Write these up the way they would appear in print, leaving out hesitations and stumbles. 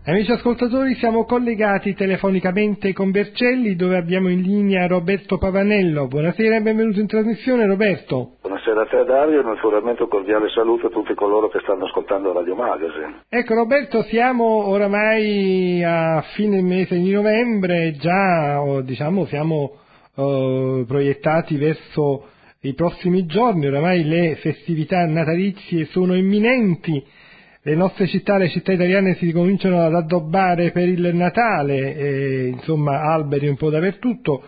Amici ascoltatori, siamo collegati telefonicamente con Vercelli, dove abbiamo in linea Roberto Pavanello. Buonasera e benvenuto in trasmissione, Roberto. Buonasera a te, Dario, e naturalmente un cordiale saluto a tutti coloro che stanno ascoltando Radio Magazine. Ecco, Roberto, siamo oramai a fine mese di novembre, già siamo proiettati verso i prossimi giorni, oramai le festività natalizie sono imminenti. Le nostre città, le città italiane si cominciano ad addobbare per il Natale, alberi un po' dappertutto,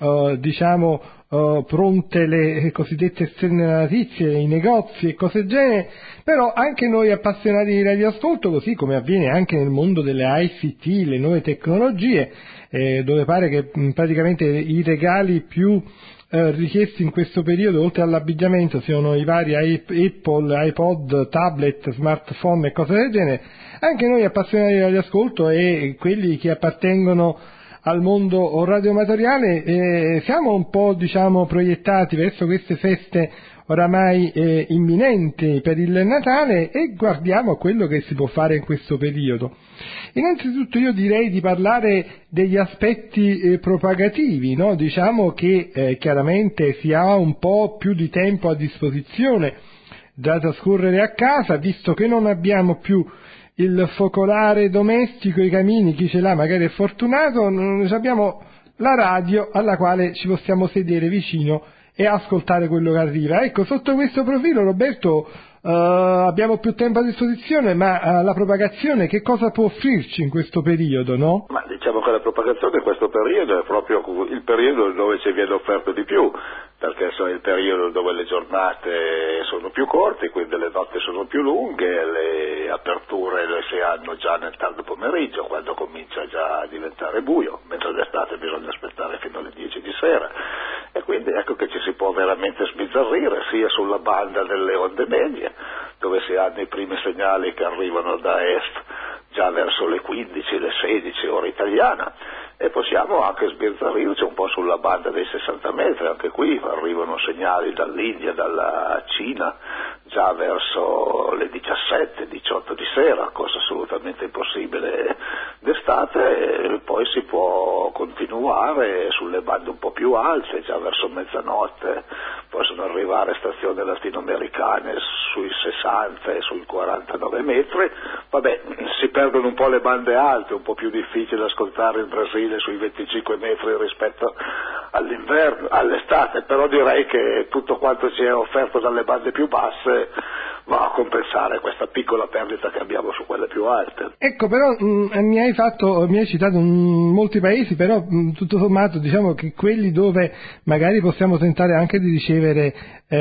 pronte le cosiddette stelle natalizie, i negozi e cose del genere, però anche noi appassionati di radioascolto, così come avviene anche nel mondo delle ICT, le nuove tecnologie, dove pare che praticamente i regali più richiesti in questo periodo, oltre all'abbigliamento, siano i vari Apple, iPod, tablet, smartphone e cose del genere. Anche noi appassionati di radioascolto e quelli che appartengono al mondo radioamatoriale siamo un po' proiettati verso queste feste oramai imminenti per il Natale e guardiamo a quello che si può fare in questo periodo. Innanzitutto io direi di parlare degli aspetti propagativi, no? Diciamo che chiaramente si ha un po' più di tempo a disposizione da trascorrere a casa, visto che non abbiamo più il focolare domestico, i camini, chi ce l'ha magari è fortunato, abbiamo la radio alla quale ci possiamo sedere vicino e ascoltare quello che arriva. Ecco, sotto questo profilo, Roberto, abbiamo più tempo a disposizione, ma la propagazione che cosa può offrirci in questo periodo, no? Ma diciamo che la propagazione in questo periodo è proprio il periodo dove ci viene offerto di più, perché è il periodo dove le giornate sono più corte, quindi le notti sono più lunghe, le aperture le si hanno già nel tardo pomeriggio, quando comincia già a diventare buio, mentre d'estate bisogna aspettare fino alle 10 di sera. E quindi ecco che ci si può veramente sbizzarrire, sia sulla banda delle onde medie, dove si hanno i primi segnali che arrivano da est già verso le 15, le 16 ora italiana, e possiamo anche sbizzarrirci un po' sulla banda dei 60 metri, anche qui arrivano segnali dall'India, dalla Cina, già verso le 17, 18 di sera, cosa assolutamente impossibile d'estate, e poi si può continuare sulle bande un po' più alte, già verso mezzanotte possono arrivare stazioni latinoamericane sui 60 e sui 49 metri, vabbè, si perdono un po' le bande alte, un po' più difficile ascoltare il Brasile sui 25 metri rispetto all'inverno, all'estate, però direi che tutto quanto ci è offerto dalle bande più basse va a compensare questa piccola perdita che abbiamo su quelle più alte. Ecco, però mi hai citato molti paesi, però tutto sommato diciamo che quelli dove magari possiamo tentare anche di ricevere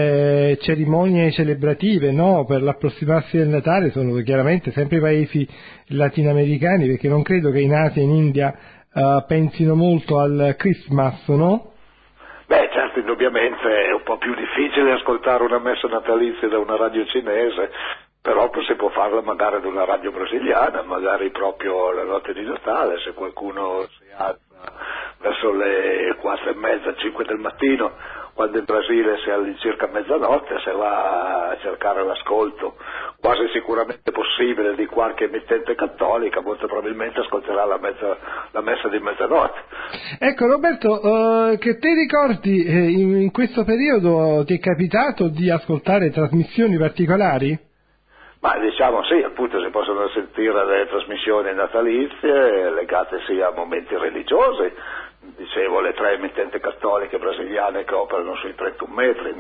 cerimonie celebrative, no? Per l'approssimarsi del Natale sono chiaramente sempre i paesi latinoamericani, perché non credo che in Asia e in India pensino molto al Christmas, no? Beh, certo, indubbiamente è un po' più difficile ascoltare una messa natalizia da una radio cinese, però si può farla magari da una radio brasiliana, magari proprio la notte di Natale, se qualcuno si alza verso le 4:30, 5 del mattino, quando in Brasile si è all'incirca mezzanotte, se va a cercare l'ascolto quasi sicuramente possibile di qualche emittente cattolica, molto probabilmente ascolterà la messa di mezzanotte. Ecco Roberto, che ti ricordi in questo periodo ti è capitato di ascoltare trasmissioni particolari? Ma diciamo sì, appunto si possono sentire le trasmissioni natalizie legate sia a momenti religiosi, dicevo le 3 emittenti cattoliche brasiliane che operano sui 31 metri,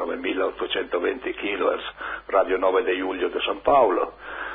9820 kHz, Radio 9 de Julio de San Paolo,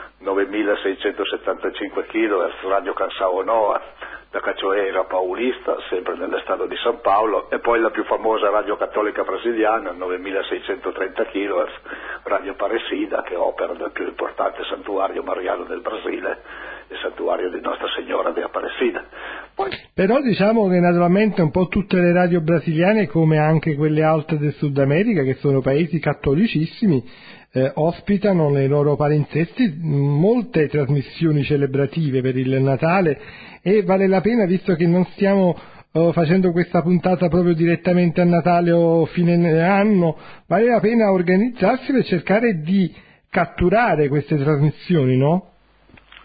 9675 kHz, Radio Canção Noa, da Cachoeira Paulista, sempre nell'estado di San Paolo, e poi la più famosa radio cattolica brasiliana, 9630 kHz, Radio Aparecida, che opera nel più importante santuario mariano del Brasile, il santuario di Nostra Signora di Aparecida. Però diciamo che naturalmente un po' tutte le radio brasiliane, come anche quelle alte del Sud America, che sono paesi cattolicissimi, ospitano nei loro palinsesti molte trasmissioni celebrative per il Natale, e vale la pena, visto che non stiamo facendo questa puntata proprio direttamente a Natale o fine anno, vale la pena organizzarsi per cercare di catturare queste trasmissioni, no?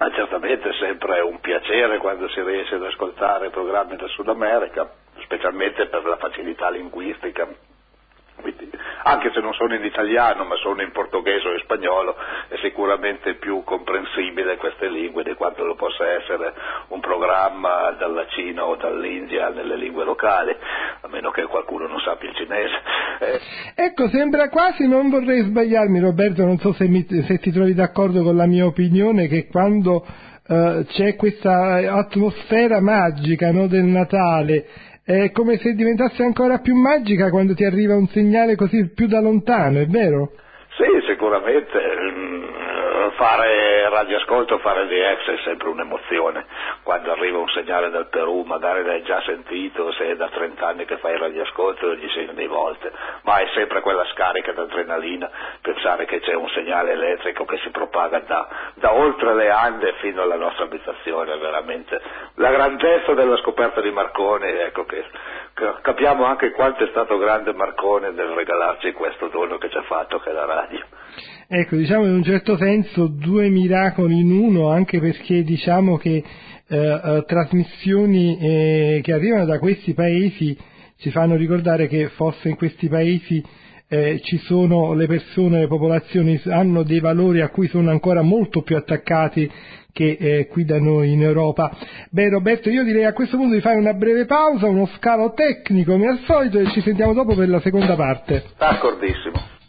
Ma certamente è sempre un piacere quando si riesce ad ascoltare programmi del Sud America, specialmente per la facilità linguistica. Quindi, anche se non sono in italiano, ma sono in portoghese o in spagnolo, è sicuramente più comprensibile queste lingue di quanto lo possa essere un programma dalla Cina o dall'India nelle lingue locali, a meno che qualcuno non sappia il cinese. Ecco, sembra quasi, non vorrei sbagliarmi Roberto, non so se ti trovi d'accordo con la mia opinione, che quando c'è questa atmosfera magica, no, del Natale, è come se diventasse ancora più magica quando ti arriva un segnale così più da lontano, è vero? Sì, sicuramente. Fare radioascolto, fare DX è sempre un'emozione. Quando arriva un segnale dal Perù, magari l'hai già sentito, se è da 30 anni che fai radioascolto gli senti volte, ma è sempre quella scarica d'adrenalina, pensare che c'è un segnale elettrico che si propaga da oltre le Ande fino alla nostra abitazione, veramente la grandezza della scoperta di Marconi, ecco che capiamo anche quanto è stato grande Marconi nel regalarci questo dono che ci ha fatto, che è la radio. Ecco, diciamo in un certo senso due miracoli in uno, anche perché diciamo che trasmissioni che arrivano da questi paesi ci fanno ricordare che forse in questi paesi ci sono le persone, le popolazioni hanno dei valori a cui sono ancora molto più attaccati che qui da noi in Europa. Beh Roberto, io direi a questo punto di fare una breve pausa, uno scalo tecnico come al solito, e ci sentiamo dopo per la seconda parte. D'accordissimo.